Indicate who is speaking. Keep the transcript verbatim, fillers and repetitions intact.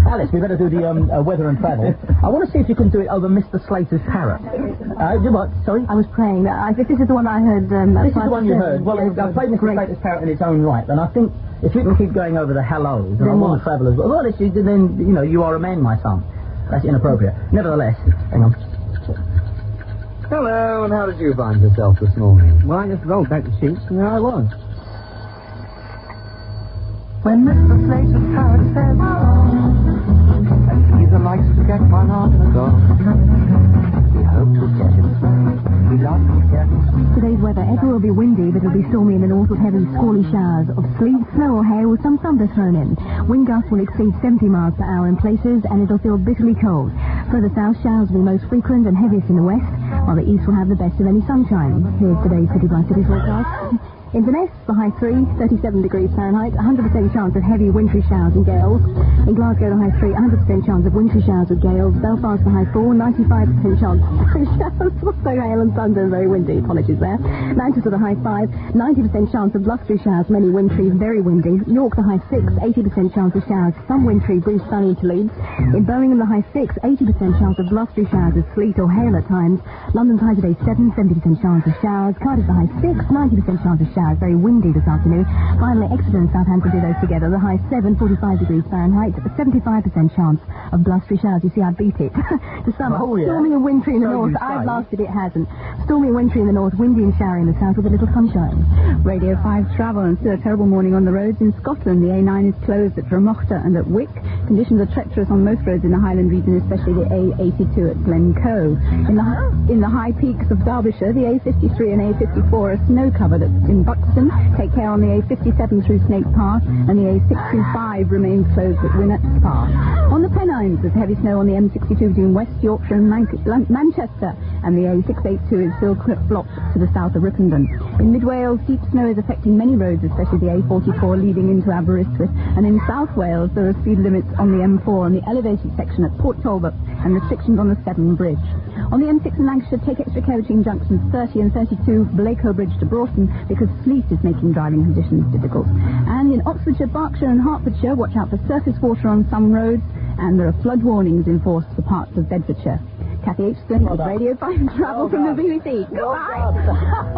Speaker 1: Alice, we better do the um, uh, weather and travel. I want to see if you can do it over Mister Slater's parrot. Uh, you what? Sorry?
Speaker 2: I was praying. I think this is the one I heard. Um,
Speaker 1: this is the one you heard. Well,
Speaker 2: yes,
Speaker 1: I've played Mister Slater's parrot in its own right, and I think if you can keep going over the hellos, and I want to travel as well. Well, it's, then, you know, you are a man, my son. That's inappropriate. Nevertheless, hang on.
Speaker 3: Hello, and how did you find yourself this morning?
Speaker 1: Well, I just rolled back the sheets, and there I was.
Speaker 4: When Mister Slater's parrot says, and he's the likes to get one on the go, we hope to get him through. We love to get him through.
Speaker 2: Today's weather, April will be windy, but it'll be stormy in the north with heavy squally showers of sleet, snow or hail with some thunder thrown in. Wind gusts will exceed seventy miles per hour in places, and it'll feel bitterly cold. Further south, showers will be most frequent and heaviest in the west, while the east will have the best of any sunshine. Here's today's City by City forecast. Inverness, the high three, thirty-seven degrees Fahrenheit, one hundred percent chance of heavy wintry showers and gales. In Glasgow, the high three, one hundred percent chance of wintry showers with gales. Belfast, the high four, ninety-five percent chance of showers. Also hail and thunder, very windy, apologies there. Manchester, the high five, ninety percent chance of blustery showers, many wintry, very windy. York, the high six, eighty percent chance of showers, some wintry, brief sunny interludes. In Birmingham, the high six, eighty percent chance of blustery showers with sleet or hail at times. London's high today seven, seventy percent chance of showers. Cardiff, the high six, ninety percent chance of showers, very windy this afternoon. Finally, Exeter and Southampton do those together. The high seven, forty-five degrees Fahrenheit, seventy-five percent chance of blustery showers. You see, I beat it. The summer,
Speaker 1: oh, yeah.
Speaker 2: stormy and wintry in the
Speaker 1: so
Speaker 2: north. I've lasted, it hasn't. Stormy and wintry in the north, windy and showery in the south with a little sunshine.
Speaker 5: Radio five travel, and still a terrible morning on the roads in Scotland. The A nine is closed at Dromochta and at Wick. Conditions are treacherous on most roads in the Highland region, especially the A eighty-two at Glencoe. In the, in the high peaks of Derbyshire, the A fifty-three and A fifty-four are snow-covered in Buxton. Take care on the A fifty-seven through Snake Pass, and the A six twenty-five remains closed at Winnet Pass. On the Pennines, there's heavy snow on the M sixty-two between West Yorkshire and Man- Manchester, and the A six eighty-two is still blocked to the south of Ripponden. In Mid Wales, deep snow is affecting many roads, especially the A forty-four leading into Aberystwyth, and in South Wales there are speed limits on the M four on the elevated section at Port Talbot and restrictions on the Severn Bridge. On the M six in Lancashire, take extra care between junctions thirty and thirty-two, Blacko Bridge to Broughton, because sleet is making driving conditions difficult. And in Oxfordshire, Berkshire and Hertfordshire, watch out for surface water on some roads, and there are flood warnings enforced for parts of Bedfordshire. Kathy Aitchison, well Radio five Travel well from the B B C. Goodbye.